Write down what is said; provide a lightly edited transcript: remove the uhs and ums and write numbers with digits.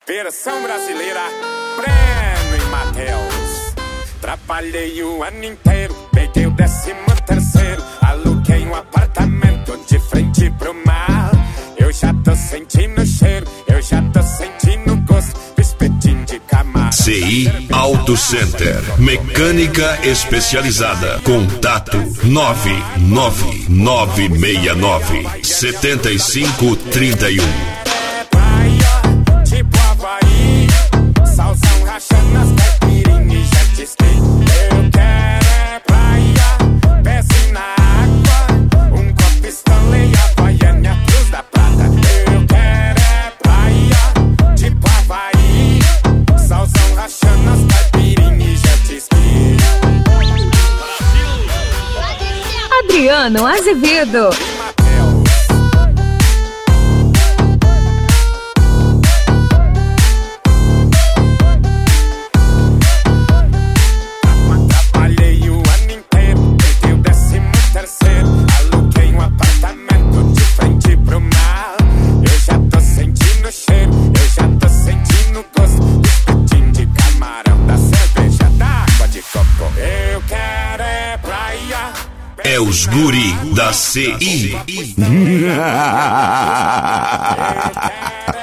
Versão brasileira, Breno e Matheus. Trabalhei o ano inteiro, peguei o 13º, aluguei um apartamento de frente pro mar. Eu já tô sentindo o cheiro, eu já tô sentindo o gosto do espetinho de camarão. CI Auto Center, mecânica especializada. Contato 99969-7531. Adriano Azevedo. Trabalhei o ano inteiro, peguei o 13º, aluguei um apartamento de frente pro mar. Eu já tô sentindo o cheiro, eu já tô sentindo o gosto do espetinho de camarão, da cerveja, da água de coco. Eu quero é praia. É os guri da CI.